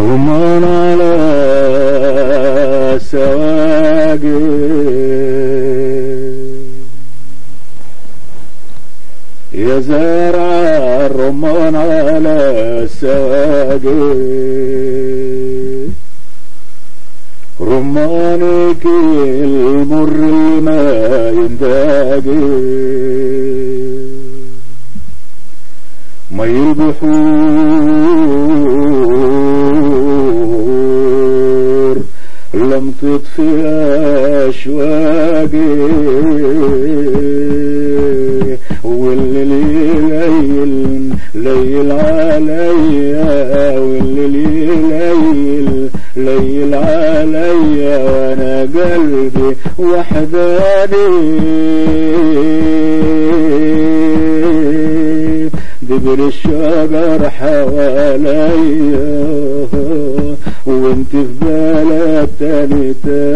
رمان على السواقي يا زارع الرمان على السواقي رمانك المر اللي ما ينداقي مي البحور لم تطفي أشواقي واللي ليل عليا واللي ليل عليا وانا قلبي وحداني دبر الشجر حواليا وانت في بلد تاني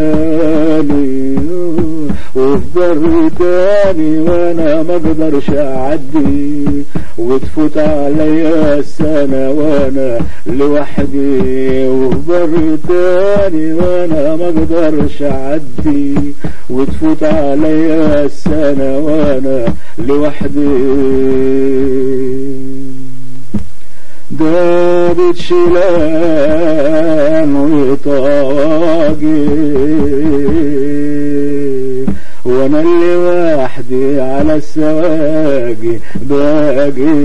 وفي بر تاني وانا ما اقدرش اعدي وتفوت عليا السنة وانا لوحدي وفي بر تاني وانا ما اقدرش اعدي وتفوت عليا السنة وانا لوحدي دابت شيلان وطواقي وانا اللي وحدي على السواقي باقي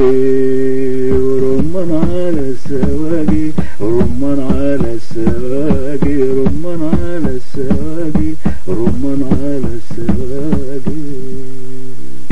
ورمان على السواقي رمان على السواقي رمان